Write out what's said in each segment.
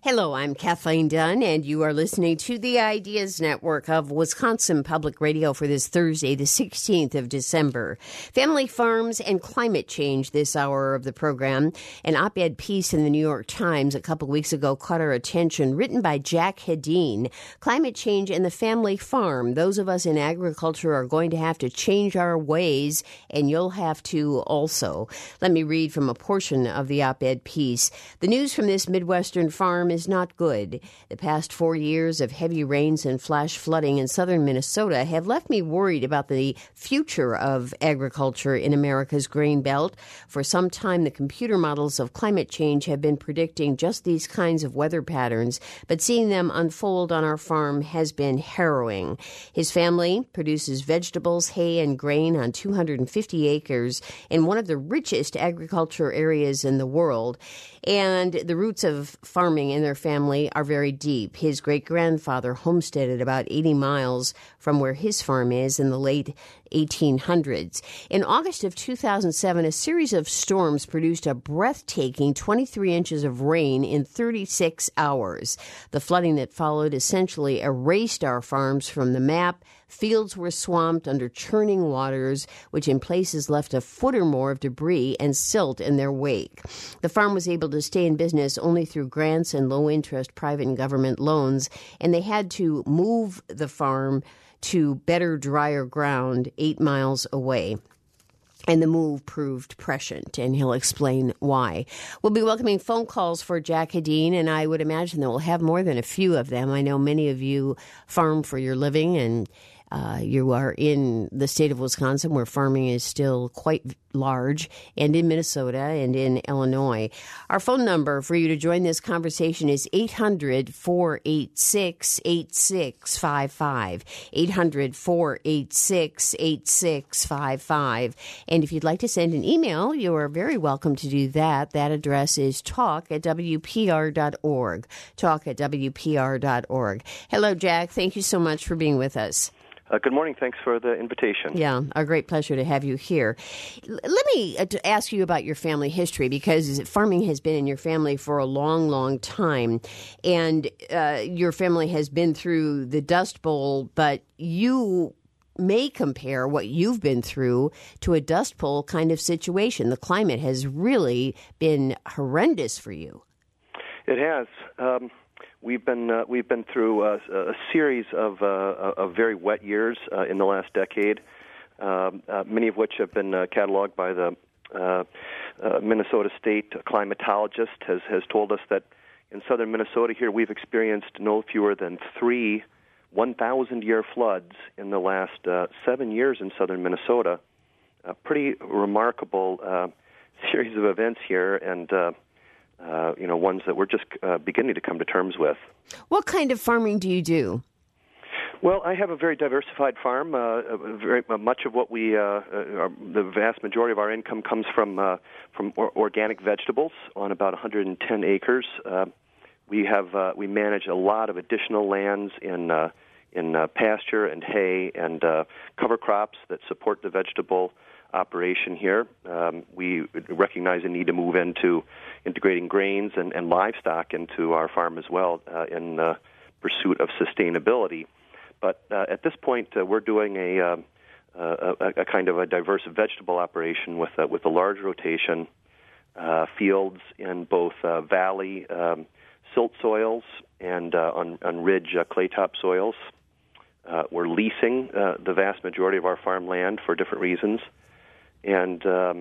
Hello, I'm Kathleen Dunn, and you are listening to the Ideas Network of Wisconsin Public Radio for this Thursday, the 16th of December. Family farms and climate change this hour of the program. An op-ed piece in the New York Times a couple weeks ago caught our attention, written by Jack Hedin. Climate change and the family farm. Those of us in agriculture are going to have to change our ways, and you'll have to also. Let me read from a portion of the op-ed piece. The news from this Midwestern farm is not good. The past 4 years of heavy rains and flash flooding in southern Minnesota have left me worried about the future of agriculture in America's grain belt. For some time, the computer models of climate change have been predicting just these kinds of weather patterns, but seeing them unfold on our farm has been harrowing. His family produces vegetables, hay, and grain on 250 acres in one of the richest agriculture areas in the world. And the roots of farming in their family are very deep. His great-grandfather homesteaded about 80 miles from where his farm is in the late 1800s. In August of 2007, a series of storms produced a breathtaking 23 inches of rain in 36 hours. The flooding that followed essentially erased our farms from the map. Fields were swamped under churning waters, which in places left a foot or more of debris and silt in their wake. The farm was able to stay in business only through grants and low-interest private and government loans, and they had to move the farm to better, drier ground 8 miles away. And the move proved prescient, and he'll explain why. We'll be welcoming phone calls for Jack Hedin, and I would imagine that we'll have more than a few of them. I know many of you farm for your living, and you are in the state of Wisconsin, where farming is still quite large, and in Minnesota and in Illinois. Our phone number for you to join this conversation is 800-486-8655, 800-486-8655. And if you'd like to send an email, you are very welcome to do that. That address is talk@wpr.org, talk@wpr.org. Hello, Jack. Thank you so much for being with us. Good morning. Thanks for the invitation. Yeah, a great pleasure to have you here. Let me ask you about your family history, because farming has been in your family for a long, long time. And your family has been through the Dust Bowl, but you may compare what you've been through to a Dust Bowl kind of situation. The climate has really been horrendous for you. It has. We've been through a series of very wet years in the last decade, many of which have been cataloged by the Minnesota State climatologist has told us that in southern Minnesota here we've experienced no fewer than 3 1,000-year floods in the last 7 years in southern Minnesota. A pretty remarkable series of events here, and ones that we're just beginning to come to terms with. What kind of farming do you do? Well, I have a very diversified farm. Very much of what the vast majority of our income comes from organic vegetables on about 110 acres. We manage a lot of additional lands in pasture and hay and cover crops that support the vegetable operation here. We recognize the need to move into integrating grains and livestock into our farm as well in pursuit of sustainability. But at this point, we're doing a kind of a diverse vegetable operation with a large rotation, fields in both valley silt soils and on ridge claytop soils. We're leasing the vast majority of our farmland for different reasons, and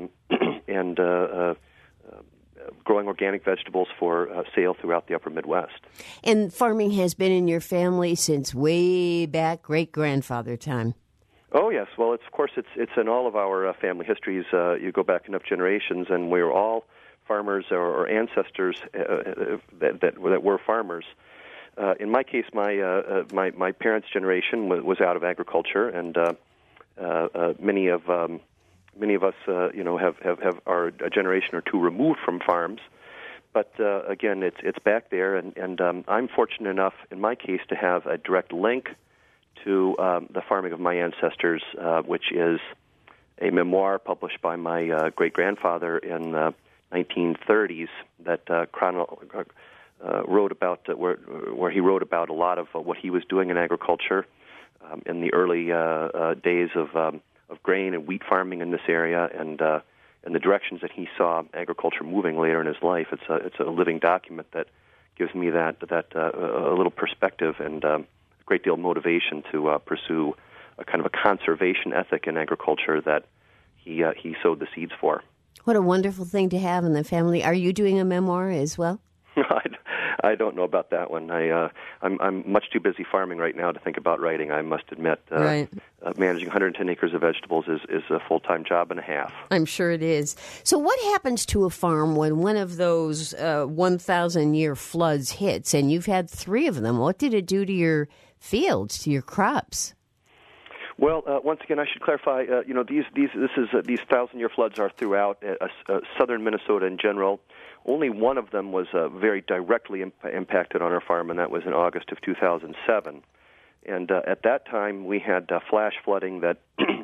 growing organic vegetables for sale throughout the upper Midwest. And farming has been in your family since way back great-grandfather time. Oh, yes. Well, of course, it's in all of our family histories. You go back enough generations, and we were all farmers or ancestors that were farmers. In my case, my parents' generation was out of agriculture, and many of us, have are a generation or two removed from farms. But again, it's back there, and I'm fortunate enough, in my case, to have a direct link to the farming of my ancestors, which is a memoir published by my great-grandfather in 1930s that wrote about where he wrote about a lot of what he was doing in agriculture in the early days of grain and wheat farming in this area, and the directions that he saw agriculture moving later in his life. It's a living document that gives me that a little perspective and a great deal of motivation to pursue a kind of a conservation ethic in agriculture that he sowed the seeds for. What a wonderful thing to have in the family. Are you doing a memoir as well? I don't know about that one. I'm much too busy farming right now to think about writing, I must admit. Right. Managing 110 acres of vegetables is a full-time job and a half. I'm sure it is. So what happens to a farm when one of those 1,000-year floods hits, and you've had 3 of them? What did it do to your fields, to your crops? Well, once again, I should clarify. These 1,000-year floods are throughout southern Minnesota in general. Only one of them was very directly impacted on our farm, and that was in August of 2007. And at that time, we had flash flooding that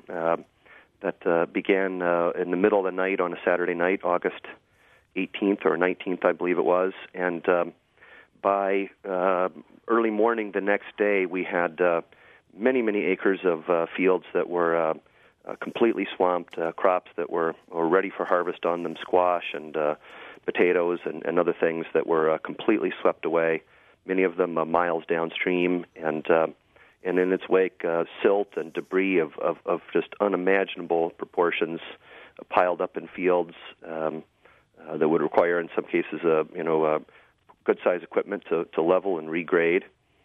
began in the middle of the night on a Saturday night, August 18th or 19th, I believe it was. And by early morning the next day, we had many, many acres of fields that were completely swamped, crops that were ready for harvest on them, squash and potatoes and other things that were completely swept away, many of them miles downstream, and in its wake, silt and debris of just unimaginable proportions piled up in fields that would require, in some cases, good-sized equipment to level and regrade.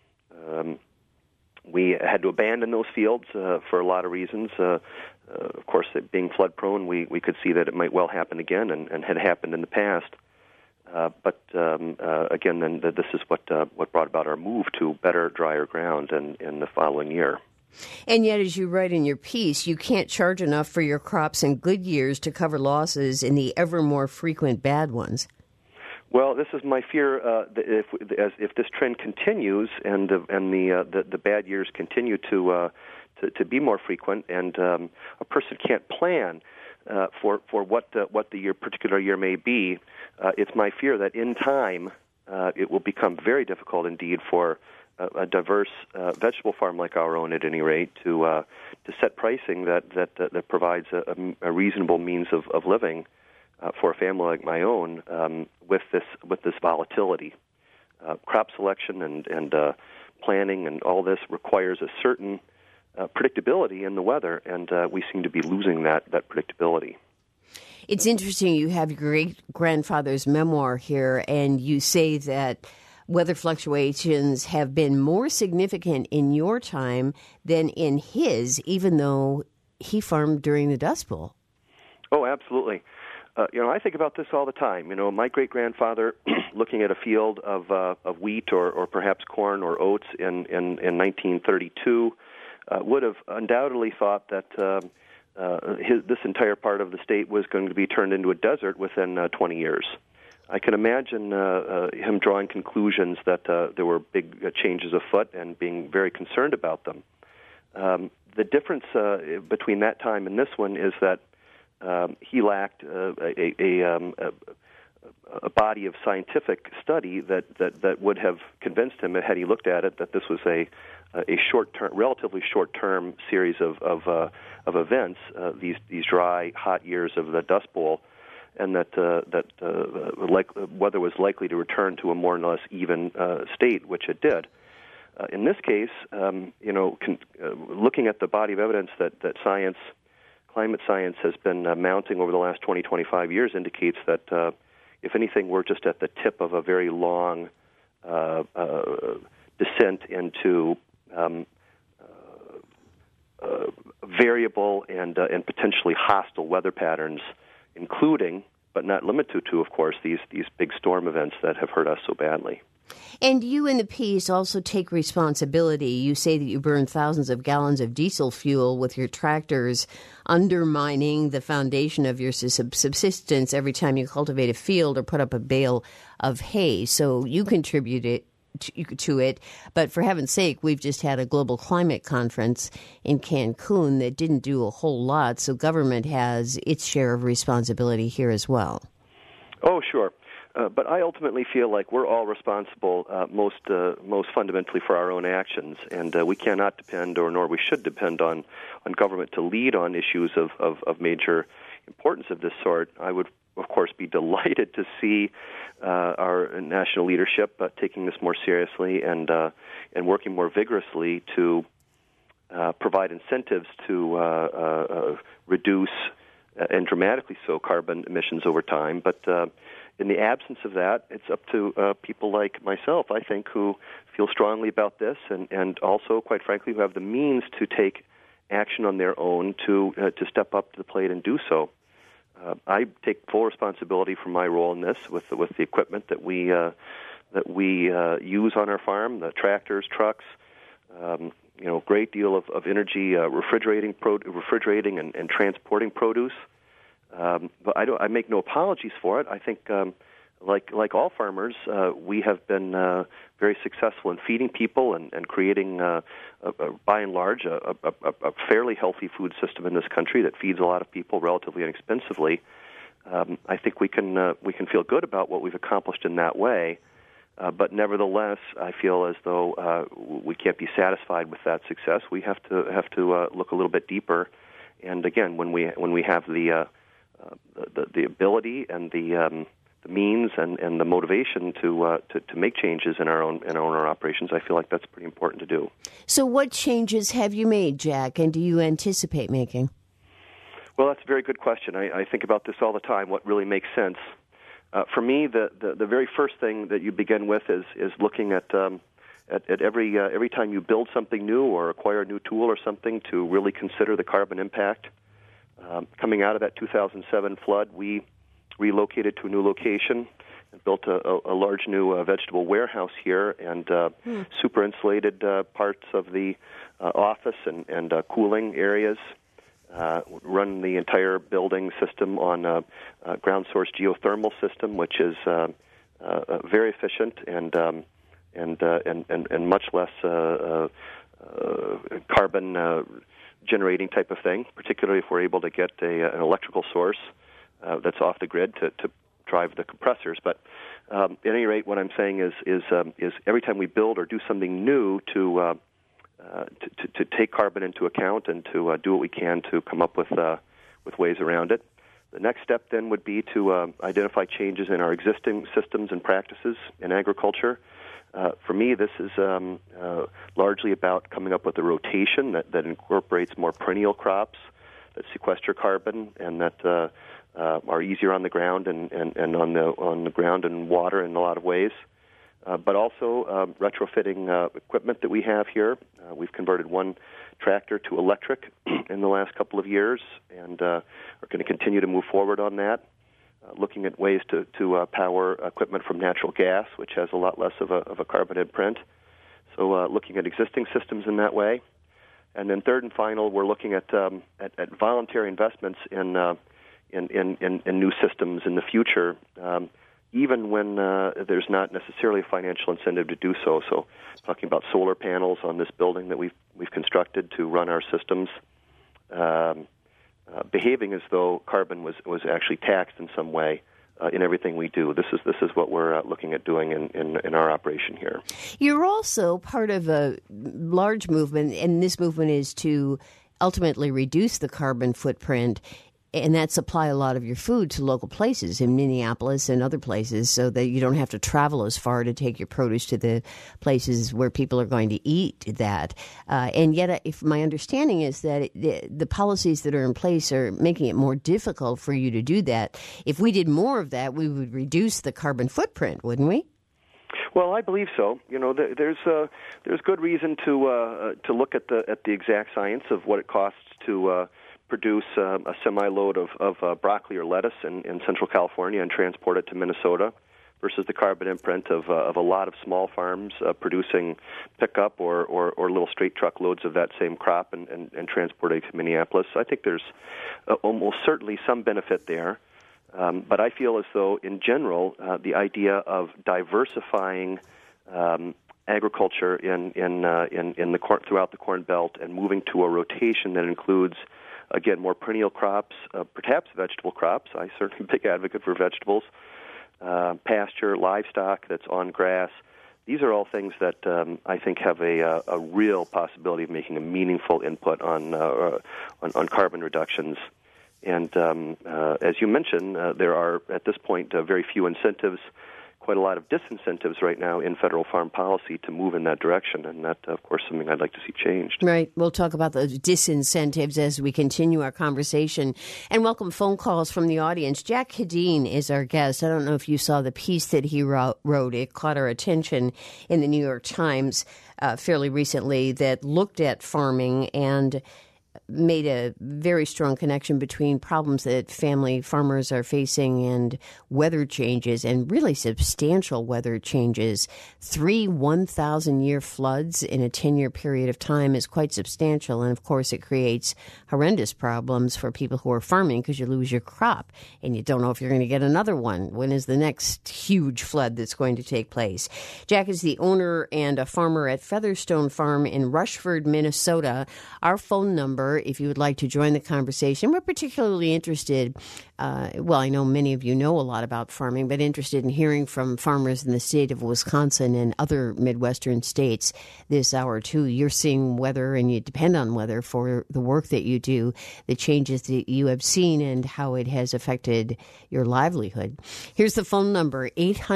We had to abandon those fields for a lot of reasons. Of course, being flood-prone, we could see that it might well happen again, and had happened in the past. But again, then this is what brought about our move to better, drier ground in the following year. And yet, as you write in your piece, you can't charge enough for your crops in good years to cover losses in the ever more frequent bad ones. Well, this is my fear. If this trend continues and the bad years continue to be more frequent, and a person can't plan for what the particular year may be, it's my fear that in time it will become very difficult indeed for a diverse vegetable farm like our own, at any rate, to set pricing that provides a reasonable means of living for a family like my own with this volatility. Crop selection and planning and all this requires a certain predictability in the weather, and we seem to be losing that predictability. It's interesting you have your great-grandfather's memoir here, and you say that weather fluctuations have been more significant in your time than in his, even though he farmed during the Dust Bowl. Oh, absolutely. I think about this all the time. My great-grandfather, looking at a field of wheat or perhaps corn or oats in 1932, would have undoubtedly thought that this entire part of the state was going to be turned into a desert within 20 years. I can imagine him drawing conclusions that there were big changes afoot and being very concerned about them. The difference between that time and this one is that he lacked a body of scientific study that would have convinced him, had he looked at it, that this was a relatively short-term series of events, these dry, hot years of the Dust Bowl, and that weather was likely to return to a more or less even state, which it did. In this case, looking at the body of evidence that climate science has been mounting over the last 20, 25 years indicates that, if anything, we're just at the tip of a very long descent into variable and potentially hostile weather patterns, including, but not limited to, of course, these big storm events that have hurt us so badly. And you in the piece also take responsibility. You say that you burn thousands of gallons of diesel fuel with your tractors, undermining the foundation of your subsistence every time you cultivate a field or put up a bale of hay. So you contributed to it. But for heaven's sake, we've just had a global climate conference in Cancun that didn't do a whole lot. So government has its share of responsibility here as well. Oh, sure. But I ultimately feel like we're all responsible most fundamentally for our own actions, and we cannot depend, nor we should depend on government to lead on issues of major importance of this sort. I would, of course, be delighted to see our national leadership taking this more seriously and working more vigorously to provide incentives to reduce and dramatically so carbon emissions over time. But in the absence of that, it's up to people like myself, I think, who feel strongly about this and also, quite frankly, who have the means to take action on their own to step up to the plate and do so. I take full responsibility for my role in this with the equipment that we use on our farm, the tractors, trucks, great deal of energy refrigerating and transporting produce. But I make no apologies for it. I think, like all farmers, we have been very successful in feeding people and creating, by and large, a fairly healthy food system in this country that feeds a lot of people relatively inexpensively. I think we can feel good about what we've accomplished in that way. But nevertheless, I feel as though we can't be satisfied with that success. We have to look a little bit deeper. And again, when we have the ability and the means and the motivation to make changes in our own operations, I feel like that's pretty important to do. So, what changes have you made, Jack, and do you anticipate making? Well, that's a very good question. I think about this all the time. What really makes sense? For me, the very first thing that you begin with is looking at every time you build something new or acquire a new tool or something to really consider the carbon impact. Coming out of that 2007 flood, we relocated to a new location and built a large new vegetable warehouse here and super insulated parts of the office and cooling areas. Run the entire building system on a ground source geothermal system, which is very efficient and much less carbon generating type of thing. Particularly if we're able to get an electrical source that's off the grid to drive the compressors. But at any rate, what I'm saying is every time we build or do something new to take carbon into account and to do what we can to come up with ways around it. The next step then would be to identify changes in our existing systems and practices in agriculture. For me, this is largely about coming up with a rotation that incorporates more perennial crops that sequester carbon and that are easier on the ground and on the ground and water in a lot of ways. But also retrofitting equipment that we have here. We've converted one tractor to electric in the last couple of years and are going to continue to move forward on that. Looking at ways to power equipment from natural gas, which has a lot less of a carbon imprint. So looking at existing systems in that way. And then third and final, we're looking at voluntary investments in new systems in the future, even when there's not necessarily a financial incentive to do so. So talking about solar panels on this building that we've constructed to run our systems, behaving as though carbon was actually taxed in some way in everything we do. This is what we're looking at doing in our operation here. You're also part of a large movement, and this movement is to ultimately reduce the carbon footprint, and that supply a lot of your food to local places in Minneapolis and other places so that you don't have to travel as far to take your produce to the places where people are going to eat that. And yet, if my understanding is that the policies that are in place are making it more difficult for you to do that. If we did more of that, we would reduce the carbon footprint, wouldn't we? Well, I believe so. You know, there's good reason to look at the exact science of what it costs to produce a semi-load of broccoli or lettuce in Central California and transport it to Minnesota versus the carbon imprint of a lot of small farms producing pickup or little straight truck loads of that same crop and transporting to Minneapolis. I think there's almost certainly some benefit there. But I feel as though, in general, the idea of diversifying agriculture throughout the Corn Belt and moving to a rotation that includes, again, more perennial crops, perhaps vegetable crops. I certainly am a big advocate for vegetables. pasture, livestock that's on grass. These are all things that I think have a real possibility of making a meaningful input on carbon reductions. And as you mentioned, there are, at this point, very few incentives, quite a lot of disincentives right now in federal farm policy to move in that direction. And that, of course, is something I'd like to see changed. Right. We'll talk about the disincentives as we continue our conversation. And welcome phone calls from the audience. Jack Hedin is our guest. I don't know if you saw the piece that he wrote. It caught our attention in the New York Times fairly recently that looked at farming and made a very strong connection between problems that family farmers are facing and weather changes, and really substantial weather changes. 3 1,000-year floods in a 10-year period of time is quite substantial. And, of course, it creates horrendous problems for people who are farming because you lose your crop and you don't know if you're going to get another one. When is the next huge flood that's going to take place? Jack is the owner and a farmer at Featherstone Farm in Rushford, Minnesota. Our phone number, if you would like to join the conversation, we're particularly interested, I know many of you know a lot about farming, but interested in hearing from farmers in the state of Wisconsin and other Midwestern states this hour, too. You're seeing weather, and you depend on weather for the work that you do, the changes that you have seen, and how it has affected your livelihood. Here's the phone number,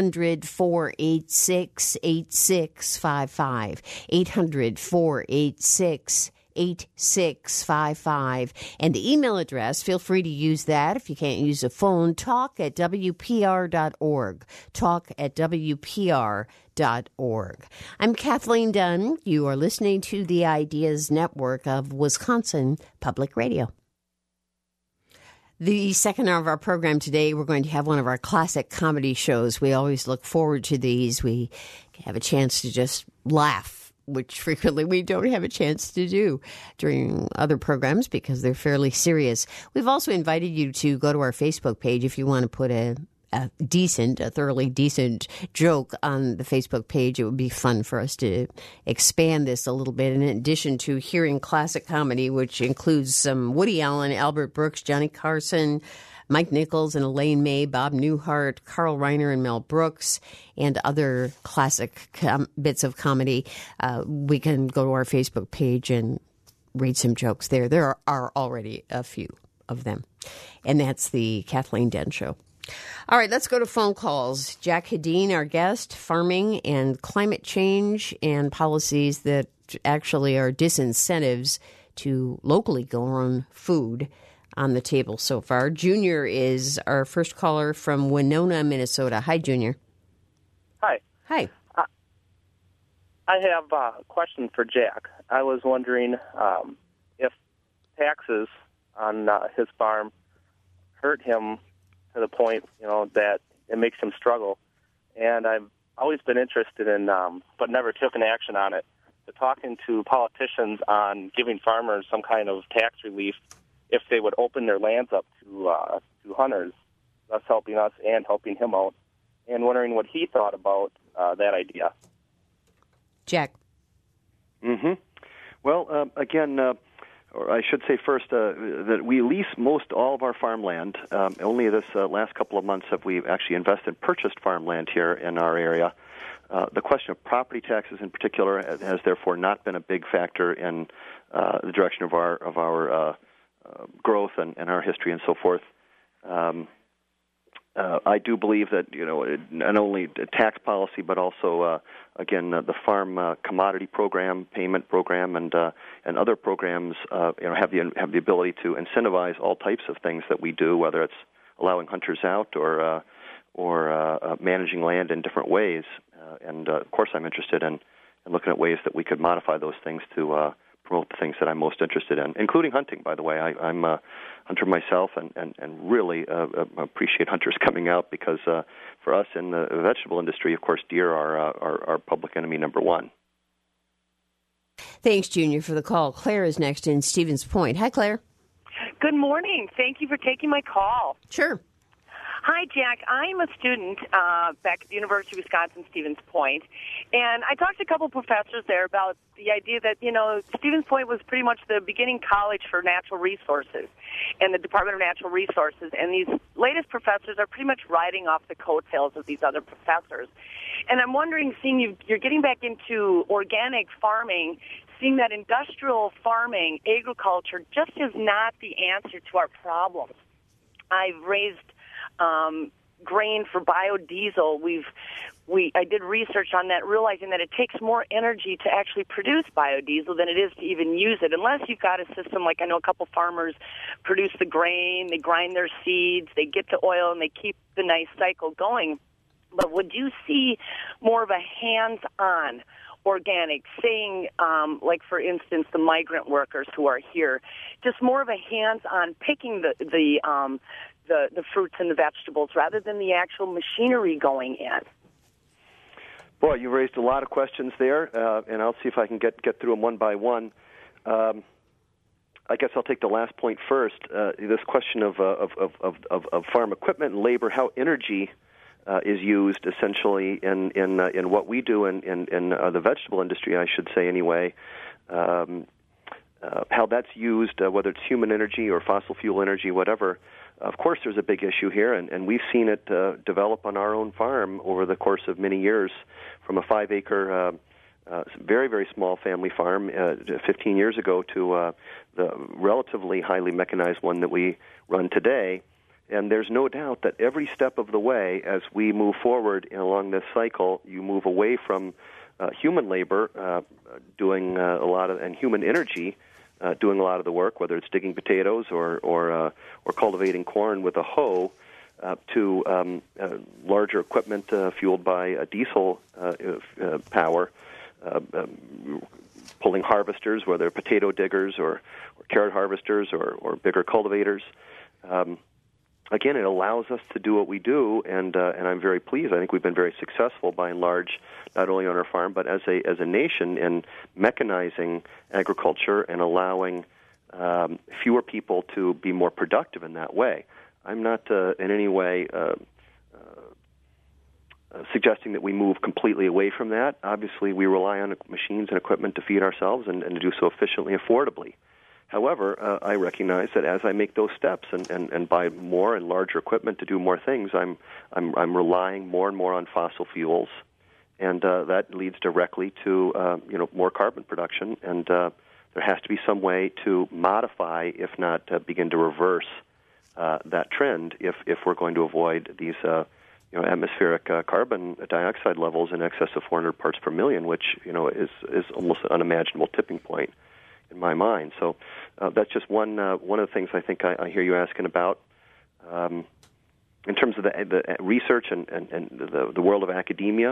800-486-8655, 800-486-8655. 8655. And the email address, feel free to use that if you can't use a phone, talk@wpr.org. Talk@wpr.org. I'm Kathleen Dunn. You are listening to the Ideas Network of Wisconsin Public Radio. The second hour of our program today, we're going to have one of our classic comedy shows. We always look forward to these. We have a chance to just laugh, which frequently we don't have a chance to do during other programs because they're fairly serious. We've also invited you to go to our Facebook page if you want to put a thoroughly decent joke on the Facebook page. It would be fun for us to expand this a little bit. In addition to hearing classic comedy, which includes some Woody Allen, Albert Brooks, Johnny Carson, Mike Nichols and Elaine May, Bob Newhart, Carl Reiner and Mel Brooks, and other classic bits of comedy. We can go to our Facebook page and read some jokes there. There are already a few of them. And that's the Kathleen Dunn Show. All right, let's go to phone calls. Jack Hedin, our guest, farming and climate change and policies that actually are disincentives to locally grown food on the table so far. Junior is our first caller from Winona, Minnesota. Hi, Junior. Hi. Hi. I have a question for Jack. I was wondering if taxes on his farm hurt him to the point, that it makes him struggle. And I've always been interested in, but never took an action on it, talking to politicians on giving farmers some kind of tax relief if they would open their lands up to hunters, thus helping us and helping him out, and wondering what he thought about that idea. Jack. Mm-hmm. Well, again, or I should say first that we lease most all of our farmland. Only this last couple of months have we actually purchased farmland here in our area. The question of property taxes in particular has therefore not been a big factor in the direction of our growth and our history and so forth. I do believe that not only tax policy but also the farm commodity program, payment program, and other programs have the ability to incentivize all types of things that we do, whether it's allowing hunters out or managing land in different ways. And of course, I'm interested in looking at ways that we could modify those things to promote the things that I'm most interested in, including hunting, by the way. I'm a hunter myself and really appreciate hunters coming out because for us in the vegetable industry, of course, deer are public enemy number one. Thanks, Junior, for the call. Claire is next in Stevens Point. Hi, Claire. Good morning. Thank you for taking my call. Sure. Hi, Jack. I'm a student back at the University of Wisconsin-Stevens Point, and I talked to a couple professors there about the idea that, Stevens Point was pretty much the beginning college for natural resources and the Department of Natural Resources, and these latest professors are pretty much riding off the coattails of these other professors. And I'm wondering, seeing you're getting back into organic farming, seeing that industrial farming, agriculture, just is not the answer to our problems. I've raised grain for biodiesel. I did research on that, realizing that it takes more energy to actually produce biodiesel than it is to even use it, unless you've got a system like I know a couple farmers produce the grain, they grind their seeds, they get the oil, and they keep the nice cycle going. But would you see more of a hands-on organic, saying, like, for instance, the migrant workers who are here, just more of a hands-on picking the fruits and the vegetables rather than the actual machinery going in? Boy, you raised a lot of questions there, and I'll see if I can get through them one by one. I guess I'll take the last point first. This question of farm equipment and labor, how energy is used essentially in what we do in the vegetable industry, I should say anyway. How that's used, whether it's human energy or fossil fuel energy, whatever. Of course, there's a big issue here, and we've seen it develop on our own farm over the course of many years, from a 5-acre, very, very small family farm 15 years ago to the relatively highly mechanized one that we run today. And there's no doubt that every step of the way, as we move forward along this cycle, you move away from human labor doing a lot of, and human energy doing a lot of the work, whether it's digging potatoes or cultivating corn with a hoe, to larger equipment fueled by diesel power, pulling harvesters, whether they're potato diggers or carrot harvesters or bigger cultivators. Again, it allows us to do what we do, and I'm very pleased. I think we've been very successful, by and large, not only on our farm but as a nation, in mechanizing agriculture and allowing fewer people to be more productive in that way. I'm not in any way suggesting that we move completely away from that. Obviously, we rely on machines and equipment to feed ourselves and to do so efficiently and affordably. However, I recognize that as I make those steps and buy more and larger equipment to do more things, I'm relying more and more on fossil fuels, and that leads directly to more carbon production. And there has to be some way to modify, if not begin to reverse, that trend if we're going to avoid these atmospheric carbon dioxide levels in excess of 400 parts per million, which is almost an unimaginable tipping point in my mind. So that's just one of the things I think I hear you asking about. In terms of the research and the world of academia,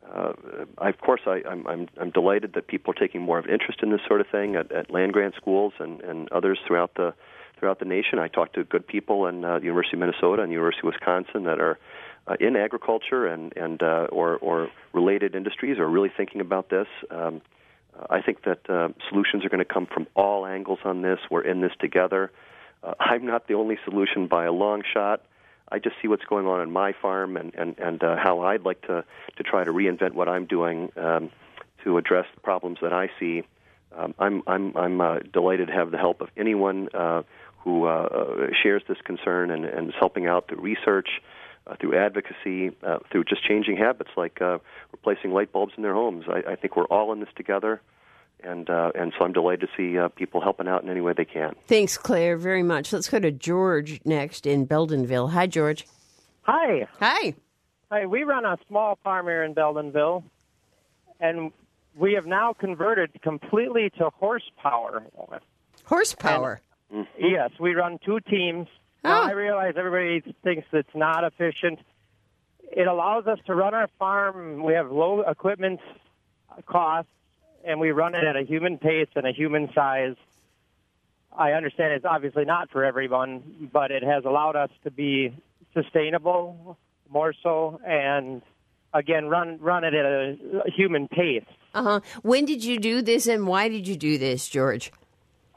I'm delighted that people are taking more of interest in this sort of thing at land-grant schools and others throughout the nation. I talk to good people in the University of Minnesota and the University of Wisconsin that are in agriculture and or related industries, are really thinking about this. I think that solutions are going to come from all angles on this. We're in this together. I'm not the only solution by a long shot. I just see what's going on my farm and how I'd like to try to reinvent what I'm doing to address the problems that I see. I'm delighted to have the help of anyone who shares this concern and is helping out through research, through advocacy, through just changing habits like replacing light bulbs in their homes. I think we're all in this together, and so I'm delighted to see people helping out in any way they can. Thanks, Claire, very much. Let's go to George next in Beldenville. Hi, George. Hi. Hi. Hi. We run a small farm here in Beldenville, and we have now converted completely to horsepower. Horsepower? Yes, we run 2 teams. Now, I realize everybody thinks it's not efficient. It allows us to run our farm. We have low equipment costs, and we run it at a human pace and a human size. I understand it's obviously not for everyone, but it has allowed us to be sustainable more so, and, again, run it at a human pace. When did you do this, and why did you do this, George?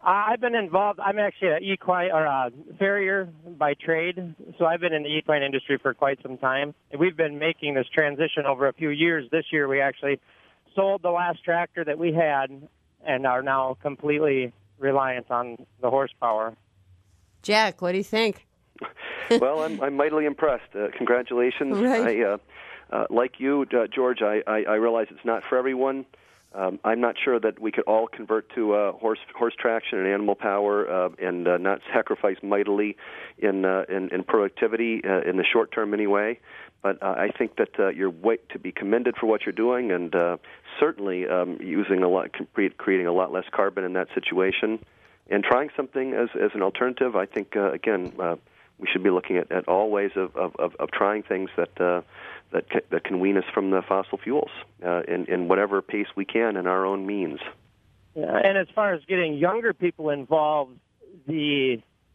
I've been involved. I'm actually an equine or a farrier by trade, so I've been in the equine industry for quite some time. And we've been making this transition over a few years. This year, we actually sold the last tractor that we had and are now completely reliant on the horsepower. Jack, what do you think? Well, I'm mightily impressed. Congratulations. Right. Like you, George, I realize it's not for everyone. I'm not sure that we could all convert to horse traction and animal power and not sacrifice mightily in productivity in the short term anyway. But I think that you're to be commended for what you're doing, and certainly using creating a lot less carbon in that situation, and trying something as an alternative. I think again we should be looking at all ways of trying things that can wean us from the fossil fuels in whatever pace we can in our own means. Yeah, and as far as getting younger people involved, the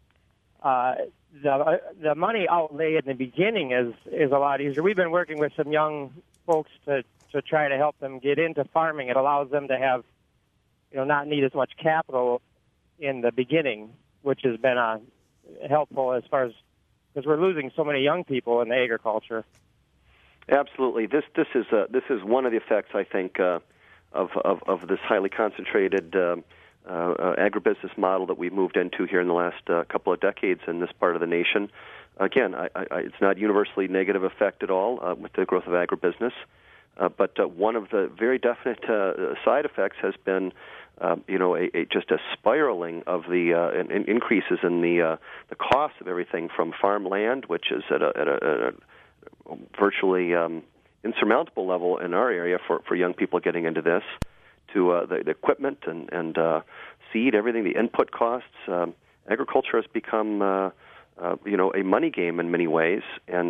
money outlay in the beginning is a lot easier. We've been working with some young folks to try to help them get into farming. It allows them to have, not need as much capital in the beginning, which has been helpful as far as because we're losing so many young people in the agriculture. Absolutely, this is one of the effects, I think, of this highly concentrated agribusiness model that we've moved into here in the last couple of decades in this part of the nation. Again, it's not universally negative effect at all with the growth of agribusiness, but one of the very definite side effects has been, just a spiraling of the increases in the cost of everything from farmland, which is at a virtually insurmountable level in our area for young people getting into this, to the equipment and seed, everything, the input costs. Agriculture has become, a money game in many ways, and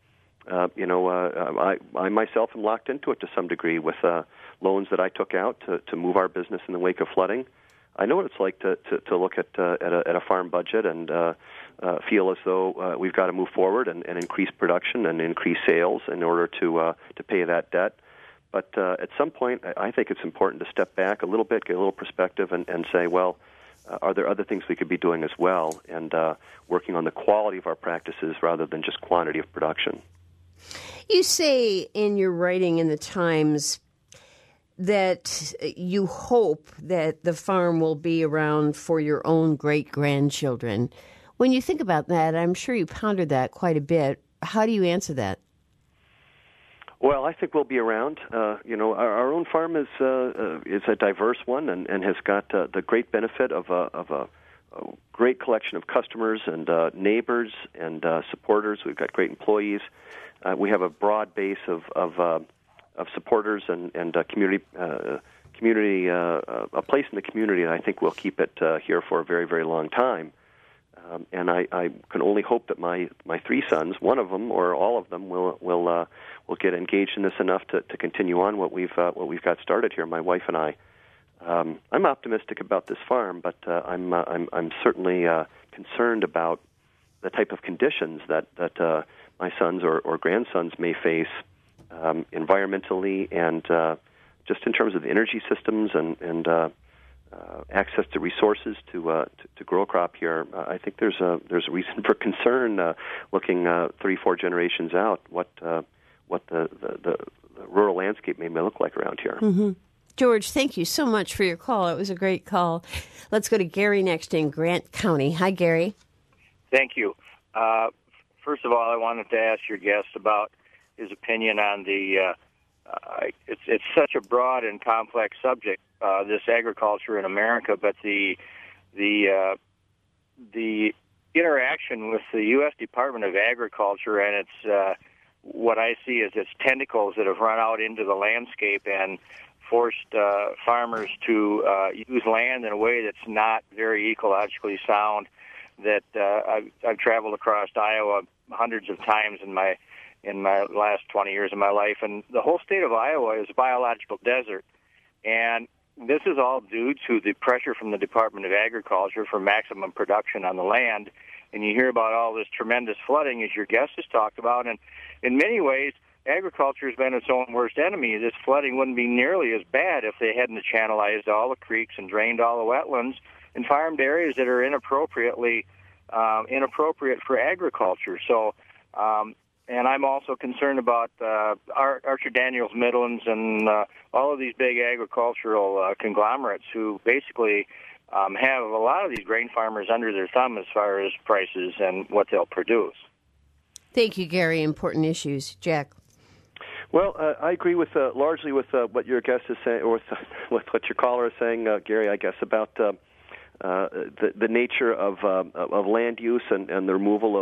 I myself am locked into it to some degree with loans that I took out to move our business in the wake of flooding. I know what it's like to look at a farm budget and feel as though we've got to move forward and increase production and increase sales in order to pay that debt. But at some point, I think it's important to step back a little bit, get a little perspective, and say, well, are there other things we could be doing as well, and working on the quality of our practices rather than just quantity of production. You say in your writing in the Times that you hope that the farm will be around for your own great-grandchildren. When you think about that, I'm sure you pondered that quite a bit. How do you answer that? Well, I think we'll be around. Our own farm is a diverse one and has got the great benefit of a great collection of customers and neighbors and supporters. We've got great employees. We have a broad base of supporters and community, a place in the community, and I think we'll keep it here for a very, very long time. And I can only hope that my three sons, one of them or all of them, will get engaged in this enough to continue on what we've got started here. My wife and I. I'm optimistic about this farm, but I'm certainly concerned about the type of conditions that my sons or grandsons may face environmentally and just in terms of energy systems and access to resources to grow a crop here. I think there's a reason for concern looking 3-4 generations out what the rural landscape may look like around here. Mm-hmm. George, thank you so much for your call. It was a great call. Let's go to Gary next in Grant County. Hi, Gary. Thank you. First of all, I wanted to ask your guest about his opinion on the it's such a broad and complex subject, this agriculture in America, but the interaction with the U.S. Department of Agriculture and its what I see as its tentacles that have run out into the landscape and forced farmers to use land in a way that's not very ecologically sound. That I've traveled across Iowa hundreds of times in my last 20 years of my life, and the whole state of Iowa is a biological desert. And this is all due to the pressure from the Department of Agriculture for maximum production on the land. And you hear about all this tremendous flooding, as your guest has talked about, and in many ways, agriculture has been its own worst enemy. This flooding wouldn't be nearly as bad if they hadn't channelized all the creeks and drained all the wetlands and farmed areas that are inappropriate for agriculture. So, and I'm also concerned about Archer Daniels Midlands and all of these big agricultural conglomerates who basically have a lot of these grain farmers under their thumb as far as prices and what they'll produce. Thank you, Gary. Important issues. Jack. Well, I agree with largely with what your guest is saying, or with what your caller is saying, Gary. I guess about the nature of land use and the removal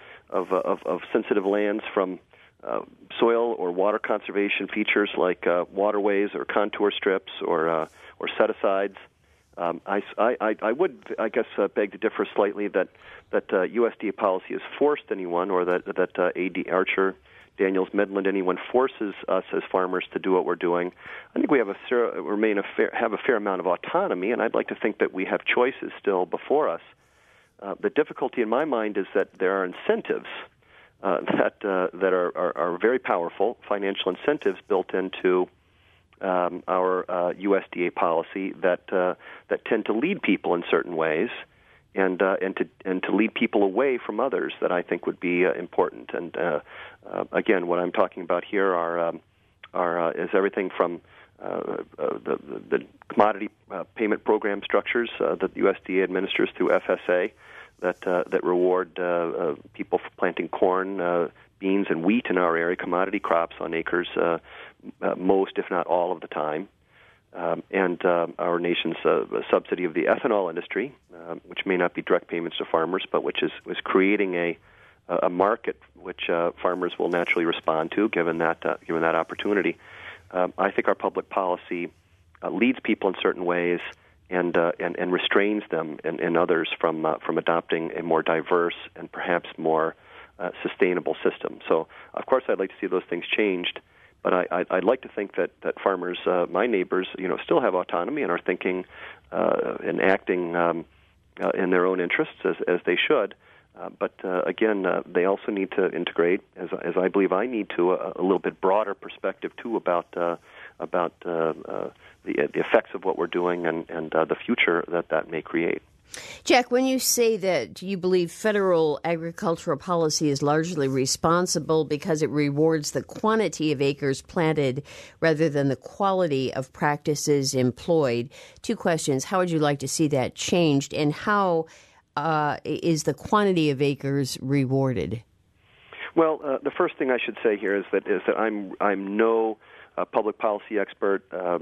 of sensitive lands from soil or water conservation features like waterways or contour strips or set-asides. I would, I guess, beg to differ slightly that USDA policy has forced anyone, or that AD Archer Daniels Midland anyone forces us as farmers to do what we're doing. I think we have a fair amount of autonomy, and I'd like to think that we have choices still before us. The difficulty in my mind is that there are incentives that are very powerful, financial incentives built into our USDA policy that tend to lead people in certain ways, and to lead people away from others that I think would be important. And again, what I'm talking about here is everything from the commodity payment program structures that the USDA administers through FSA that reward people for planting corn, beans, and wheat in our area, commodity crops on acres most, if not all, of the time. And our nation's subsidy of the ethanol industry, which may not be direct payments to farmers, but which is creating a market which farmers will naturally respond to, given that opportunity. I think our public policy leads people in certain ways and restrains them and others from adopting a more diverse and perhaps more sustainable system. So, of course, I'd like to see those things changed. But I'd like to think that farmers, my neighbors, still have autonomy and are thinking and acting in their own interests as they should. But again, they also need to integrate, as I believe I need to, a little bit broader perspective too about the effects of what we're doing and the future that may create. Jack, when you say that you believe federal agricultural policy is largely responsible because it rewards the quantity of acres planted rather than the quality of practices employed, two questions. How would you like to see that changed, and how is the quantity of acres rewarded? Well, the first thing I should say here is that I'm no public policy expert.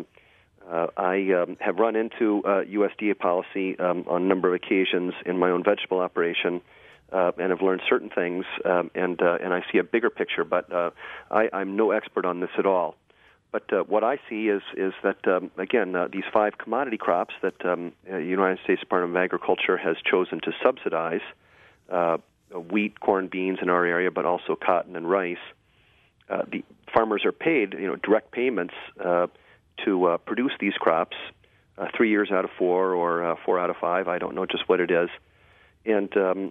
I have run into USDA policy on a number of occasions in my own vegetable operation, and have learned certain things, and I see a bigger picture. But I'm no expert on this at all. But what I see is that again, these 5 commodity crops that the United States Department of Agriculture has chosen to subsidize: wheat, corn, beans in our area, but also cotton and rice. The farmers are paid, direct payments to produce these crops, 3 years out of 4 or 4 out of 5. I don't know just what it is, and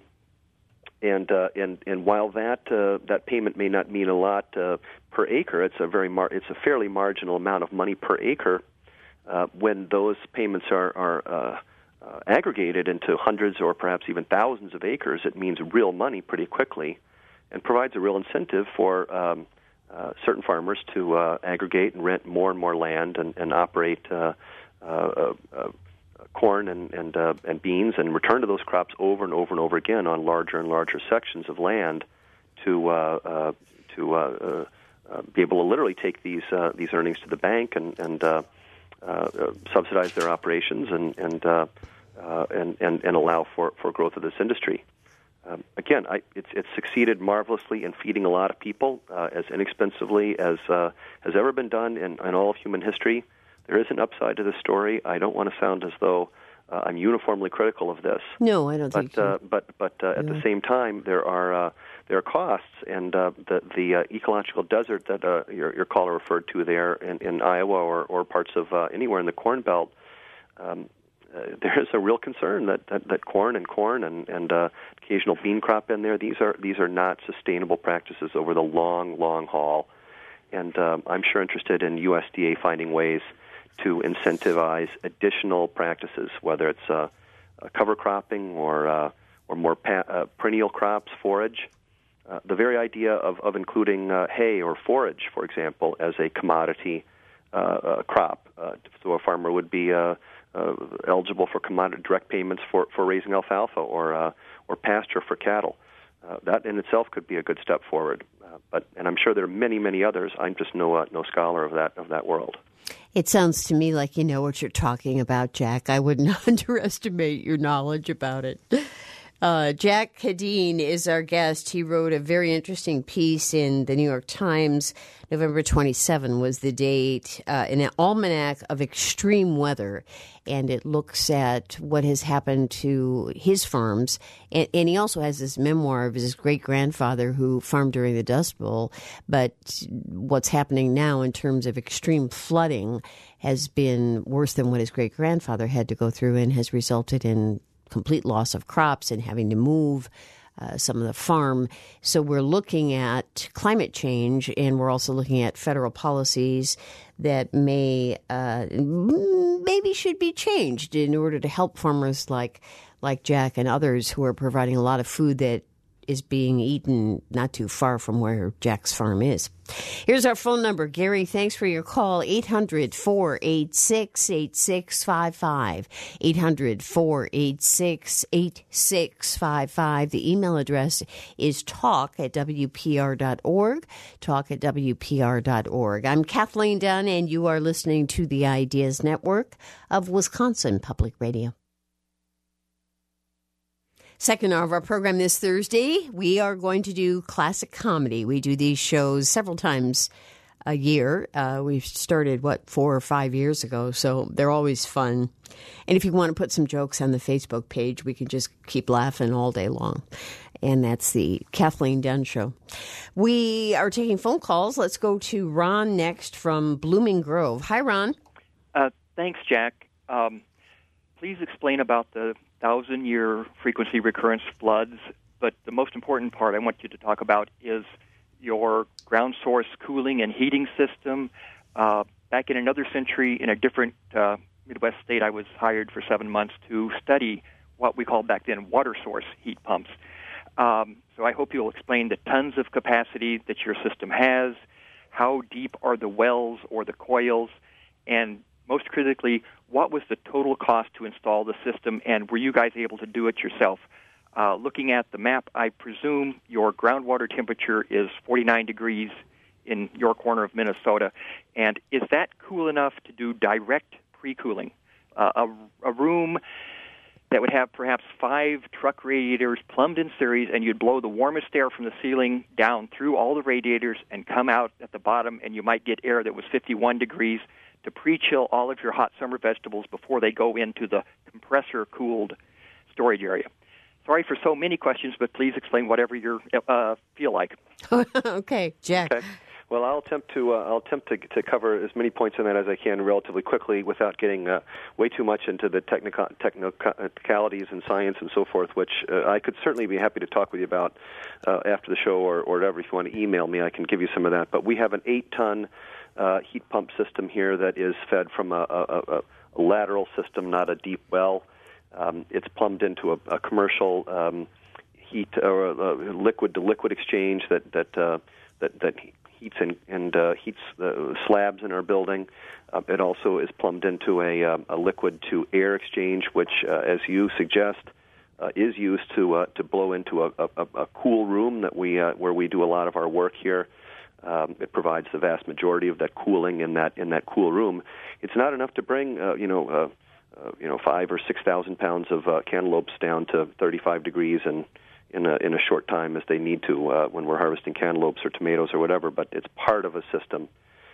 while that payment may not mean a lot per acre, it's a fairly marginal amount of money per acre. When those payments are aggregated into hundreds or perhaps even thousands of acres, it means real money pretty quickly, and provides a real incentive for certain farmers to aggregate and rent more and more land and operate corn and beans and return to those crops over and over and over again on larger and larger sections of land to be able to literally take these earnings to the bank and subsidize their operations and allow for growth of this industry. Again, it's succeeded marvelously in feeding a lot of people as inexpensively as has ever been done in all of human history. There is an upside to this story. I don't want to sound as though I'm uniformly critical of this. No, I don't think so. But at the same time, there are costs, and the ecological desert that your caller referred to there in Iowa or parts of anywhere in the Corn Belt. There is a real concern that corn and occasional bean crop in there, these are not sustainable practices over the long haul. And I'm sure interested in USDA finding ways to incentivize additional practices, whether it's cover cropping or more perennial crops, forage. The very idea of including hay or forage, for example, as a commodity crop. So a farmer would be eligible for commodity direct payments for raising alfalfa or pasture for cattle. That in itself could be a good step forward. And I'm sure there are many, many others. I'm just no scholar of that world. It sounds to me like you know what you're talking about, Jack. I wouldn't underestimate your knowledge about it. Jack Cadine is our guest. He wrote a very interesting piece in the New York Times. November 27 was the date, in an almanac of extreme weather, and it looks at what has happened to his farms. And he also has this memoir of his great-grandfather who farmed during the Dust Bowl. But what's happening now in terms of extreme flooding has been worse than what his great-grandfather had to go through and has resulted in complete loss of crops and having to move some of the farm. So we're looking at climate change, and we're also looking at federal policies that maybe should be changed in order to help farmers like Jack and others who are providing a lot of food that is being eaten not too far from where Jack's farm is. Here's our phone number. Gary, thanks for your call. 800-486-8655. 800-486-8655. The email address is talk@wpr.org. Talk@wpr.org. I'm Kathleen Dunn, and you are listening to the Ideas Network of Wisconsin Public Radio. Second hour of our program this Thursday, we are going to do classic comedy. We do these shows several times a year. We've started, 4 or 5 years ago, so they're always fun. And if you want to put some jokes on the Facebook page, we can just keep laughing all day long. And that's the Kathleen Dunn Show. We are taking phone calls. Let's go to Ron next from Blooming Grove. Hi, Ron. Thanks, Jack. Please explain about the 1,000-year frequency recurrence floods, but the most important part I want you to talk about is your ground source cooling and heating system. Back in another century, in a different Midwest state, I was hired for 7 months to study what we called back then water source heat pumps. So I hope you'll explain the tons of capacity that your system has, how deep are the wells or the coils, and most critically, what was the total cost to install the system, and were you guys able to do it yourself? Looking at the map, I presume your groundwater temperature is 49 degrees in your corner of Minnesota, and is that cool enough to do direct pre-cooling? A room that would have perhaps 5 truck radiators plumbed in series, and you'd blow the warmest air from the ceiling down through all the radiators and come out at the bottom, and you might get air that was 51 degrees to pre-chill all of your hot summer vegetables before they go into the compressor-cooled storage area. Sorry for so many questions, but please explain whatever you feel like. Okay, Jack. Okay. Well, I'll attempt to cover as many points on that as I can relatively quickly without getting way too much into the technicalities and science and so forth, which I could certainly be happy to talk with you about after the show or whatever. If you want to email me, I can give you some of that. But we have an 8-ton heat pump system here that is fed from a lateral system, not a deep well. It's plumbed into a commercial heat or liquid-to-liquid exchange that heats and heats the slabs in our building. It also is plumbed into a liquid-to-air exchange, which, as you suggest, is used to blow into a cool room that where we do a lot of our work here. It provides the vast majority of that cooling in that cool room. It's not enough to bring 5,000 or 6,000 pounds of cantaloupes down to 35 degrees and in a short time as they need to when we're harvesting cantaloupes or tomatoes or whatever. But it's part of a system.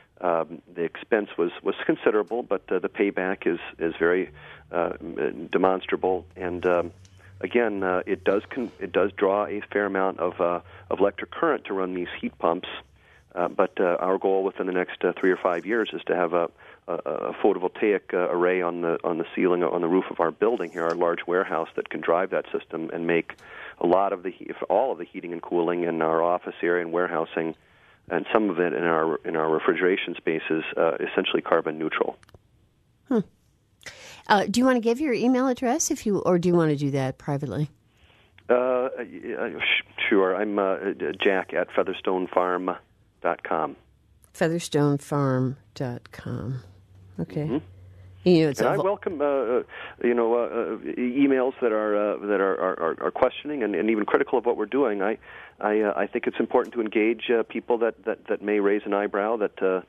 The expense was considerable, but the payback is very demonstrable. And again, it does draw a fair amount of electric current to run these heat pumps. But our goal within the next 3 or 5 years is to have a photovoltaic array on the ceiling, on the roof of our building here, our large warehouse that can drive that system and make a lot of all of the heating and cooling in our office area and warehousing, and some of it in our refrigeration spaces, essentially carbon neutral. Do you want to give your email address or do you want to do that privately? Sure. I'm Jack at featherstonefarm.com. featherstonefarm.com. Okay. Mm-hmm. And I welcome emails that are questioning and even critical of what we're doing. I think it's important to engage people that may raise an eyebrow that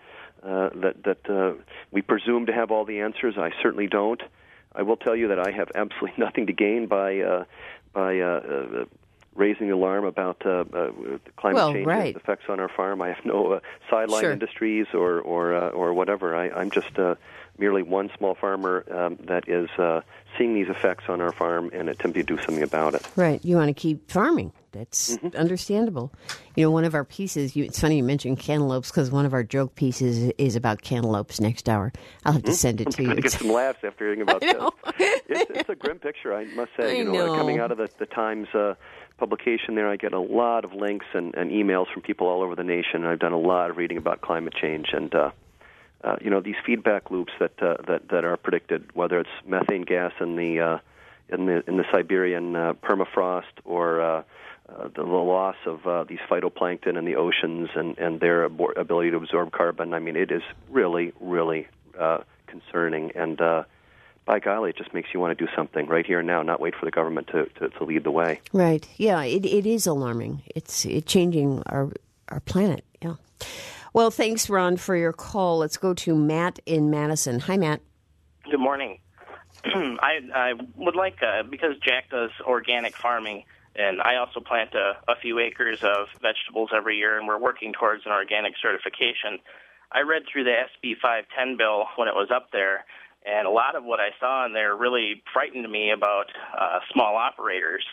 we presume to have all the answers. I certainly don't. I will tell you that I have absolutely nothing to gain by raising the alarm about climate change and its effects on our farm. I have no sideline industries or whatever. I'm just merely one small farmer that is seeing these effects on our farm and attempting to do something about it. Right. You want to keep farming. That's understandable. One of our pieces, it's funny you mentioned cantaloupes because one of our joke pieces is about cantaloupes next hour. I'll have to send it to you. I'm going to get some laughs after hearing about this. It's a grim picture, I must say. Coming out of the Times publication there, I get a lot of links and emails from people all over the nation. I've done a lot of reading about climate change and these feedback loops that are predicted, whether it's methane gas in the Siberian permafrost or the loss of these phytoplankton in the oceans and their ability to absorb carbon. I mean, it is really, really concerning. And by golly, it just makes you want to do something right here and now, not wait for the government to lead the way. Right. Yeah, it is alarming. It's changing our planet. Yeah. Well, thanks, Ron, for your call. Let's go to Matt in Madison. Hi, Matt. Good morning. I would like, because Jack does organic farming, and I also plant a few acres of vegetables every year, and we're working towards an organic certification. I read through the SB 510 bill when it was up there, and a lot of what I saw in there really frightened me about small operators.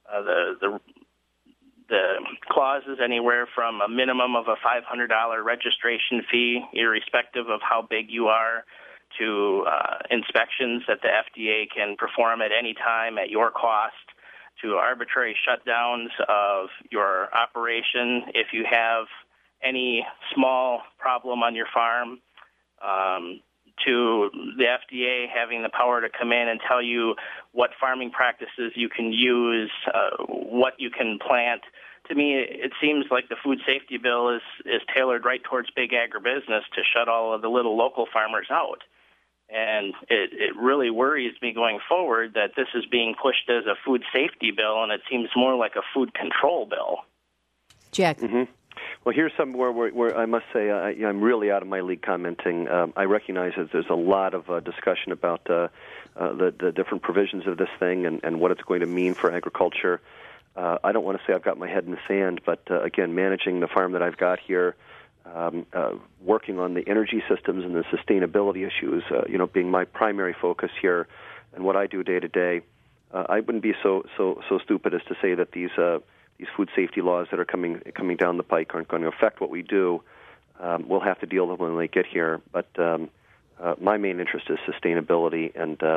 The clauses anywhere from a minimum of a $500 registration fee, irrespective of how big you are, to inspections that the FDA can perform at any time at your cost, to arbitrary shutdowns of your operation if you have any small problem on your farm, to the FDA having the power to come in and tell you what farming practices you can use, what you can plant. To me, it seems like the food safety bill is tailored right towards big agribusiness to shut all of the little local farmers out. And it really worries me going forward that this is being pushed as a food safety bill, and it seems more like a food control bill. Jack. Mm-hmm. Well, here's somewhere where I must say I'm really out of my league commenting. I recognize that there's a lot of discussion about the different provisions of this thing and what it's going to mean for agriculture. I don't want to say I've got my head in the sand, but again, managing the farm that I've got here, working on the energy systems and the sustainability issues, being my primary focus here, and what I do day to day, I wouldn't be so stupid as to say that these food safety laws that are coming down the pike aren't going to affect what we do. We'll have to deal with them when they get here. But my main interest is sustainability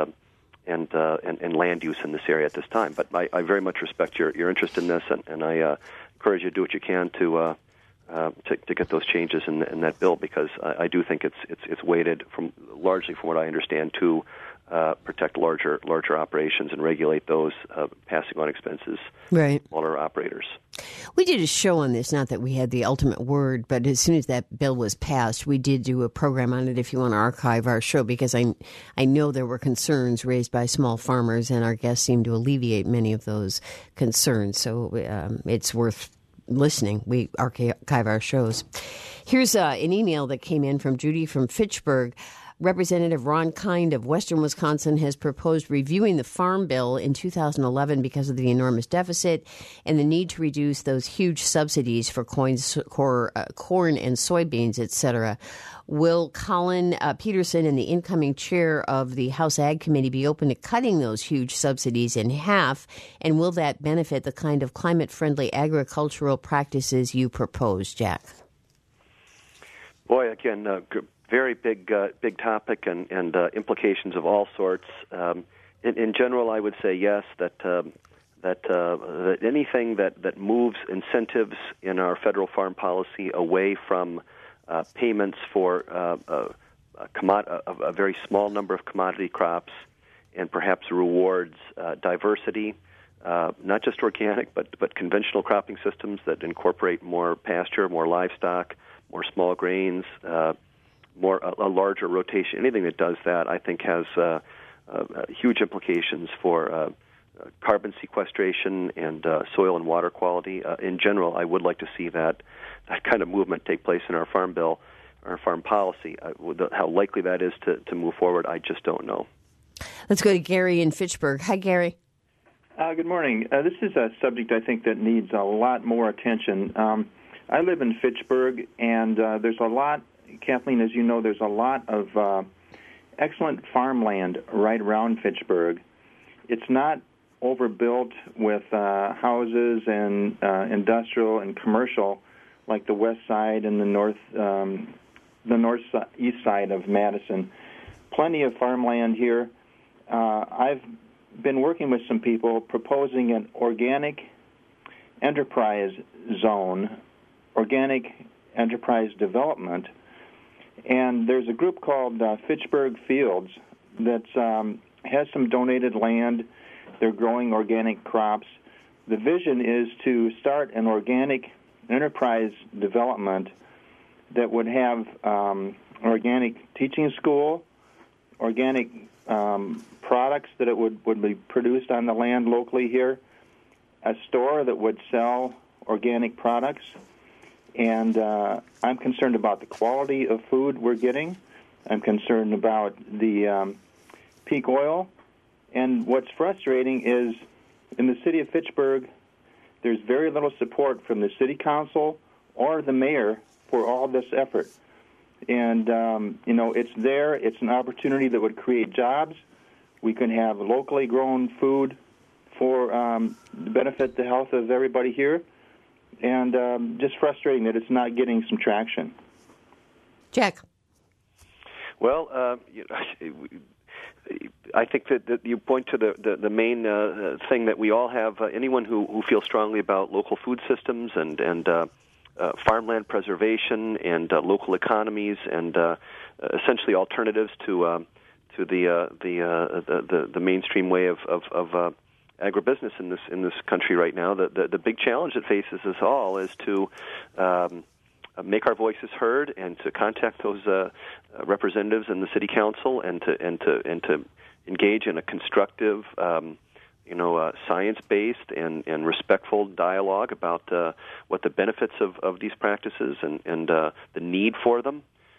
and land use in this area at this time. But I very much respect your interest in this, and I encourage you to do what you can to get those changes in that bill, because I do think it's weighted largely from what I understand to protect larger operations and regulate those passing on expenses to smaller operators. We did a show on this, not that we had the ultimate word, but as soon as that bill was passed, we did do a program on it if you want to archive our show, because I know there were concerns raised by small farmers, and our guests seemed to alleviate many of those concerns. So it's worth listening. We archive our shows. Here's an email that came in from Judy from Fitchburg. Representative Ron Kind of Western Wisconsin has proposed reviewing the Farm Bill in 2011 because of the enormous deficit and the need to reduce those huge subsidies for corn and soybeans, etc. Will Colin Peterson and the incoming chair of the House Ag Committee be open to cutting those huge subsidies in half? And will that benefit the kind of climate-friendly agricultural practices you propose, Jack? Boy, again, very big topic and implications of all sorts. In general, I would say yes, that anything that moves incentives in our federal farm policy away from payments for a very small number of commodity crops and perhaps rewards diversity, not just organic, but conventional cropping systems that incorporate more pasture, more livestock, more small grains, a larger rotation. Anything that does that, I think, has huge implications for carbon sequestration and soil and water quality. In general, I would like to see that kind of movement take place in our farm bill, our farm policy. How likely that is to move forward, I just don't know. Let's go to Gary in Fitchburg. Hi, Gary. Good morning. This is a subject I think that needs a lot more attention. I live in Fitchburg, and there's a lot, Kathleen, as you know, there's a lot of excellent farmland right around Fitchburg. It's not overbuilt with houses and industrial and commercial like the west side and the east side of Madison. Plenty of farmland here. I've been working with some people proposing an organic enterprise zone, organic enterprise development, and there's a group called Fitchburg Fields that has some donated land. They're growing organic crops. The vision is to start an organic enterprise development that would have an organic teaching school, organic products that it would be produced on the land locally here, a store that would sell organic products, and I'm concerned about the quality of food we're getting. I'm concerned about the peak oil, and what's frustrating is in the city of Fitchburg, there's very little support from the city council or the mayor for all this effort. And, it's there. It's an opportunity that would create jobs. We can have locally grown food for benefit the health of everybody here. And just frustrating that it's not getting some traction. Jack. Well, I think that you point to the main thing that we all have. Anyone who feels strongly about local food systems and farmland preservation and local economies and essentially alternatives to the mainstream way of agribusiness in this country right now. The big challenge that faces us all is to make our voices heard and to contact those representatives in the city council and to engage in a constructive, science-based and respectful dialogue about what the benefits of these practices and the need for them.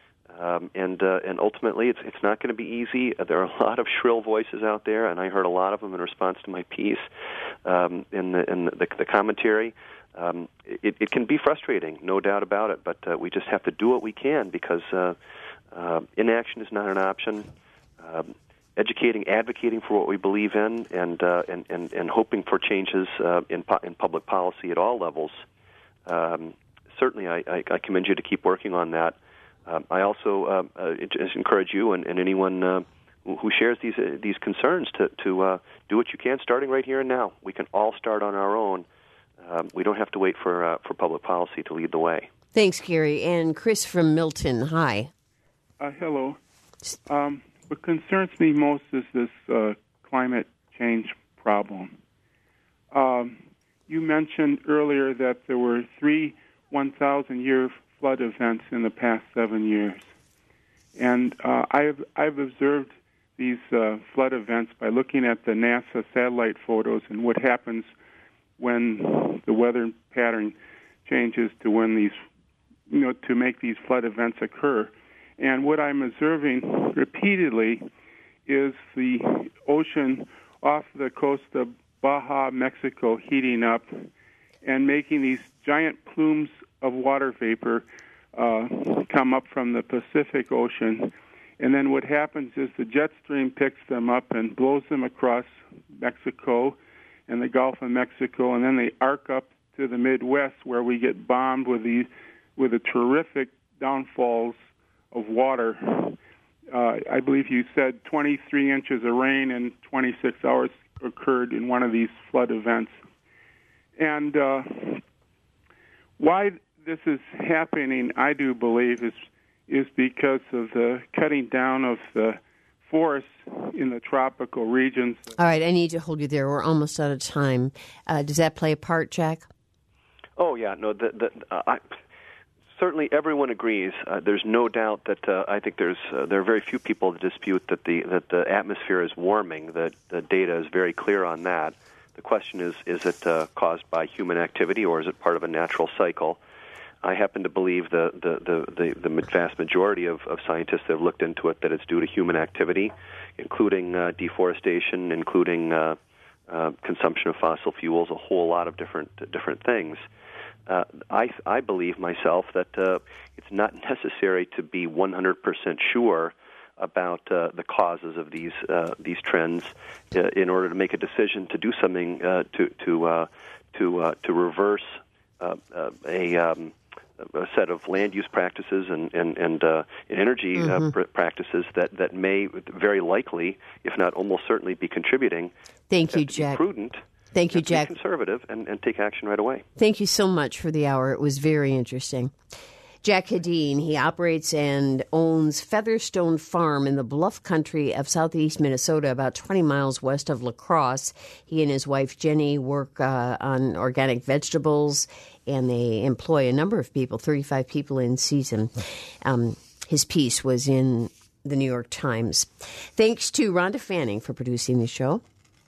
And ultimately, it's not going to be easy. There are a lot of shrill voices out there, and I heard a lot of them in response to my piece in the commentary. It can be frustrating, no doubt about it, but we just have to do what we can because inaction is not an option. Educating, advocating for what we believe in, and hoping for changes in public policy at all levels. Certainly, I commend you to keep working on that. I also encourage you and anyone who shares these concerns to do what you can, starting right here and now. We can all start on our own. We don't have to wait for public policy to lead the way. Thanks, Gary. And Chris from Milton, hi. Hello. What concerns me most is this climate change problem. You mentioned earlier that there were 3 1,000-year flood events in the past 7 years. And I've observed these flood events by looking at the NASA satellite photos and what happens when the weather pattern changes to when these, to make these flood events occur. And what I'm observing repeatedly is the ocean off the coast of Baja, Mexico, heating up and making these giant plumes of water vapor come up from the Pacific Ocean. And then what happens is the jet stream picks them up and blows them across Mexico and the Gulf of Mexico, and then they arc up to the Midwest where we get bombed with the terrific downfalls of water. I believe you said 23 inches of rain in 26 hours occurred in one of these flood events. And why this is happening, I do believe, is because of the cutting down of the forests in the tropical regions. All right, I need to hold you there. We're almost out of time. Does that play a part, Jack? Oh, yeah. No, certainly everyone agrees. There's no doubt that I think there are very few people that dispute that the atmosphere is warming. The data is very clear on that. The question is it caused by human activity or is it part of a natural cycle? I happen to believe the vast majority of scientists that have looked into it that it's due to human activity, including deforestation, including consumption of fossil fuels, a whole lot of different things. I believe myself that it's not necessary to be 100% sure about the causes of these trends in order to make a decision to do something to reverse a set of land use practices and energy practices that may very likely, if not almost certainly, be contributing. Thank you, Jack. Be prudent. Thank you, Jack. Be conservative and take action right away. Thank you so much for the hour. It was very interesting. Jack Hedin, he operates and owns Featherstone Farm in the bluff country of southeast Minnesota, about 20 miles west of La Crosse. He and his wife, Jenny, work on organic vegetables, and they employ a number of people, 35 people in season. His piece was in the New York Times. Thanks to Rhonda Fanning for producing the show.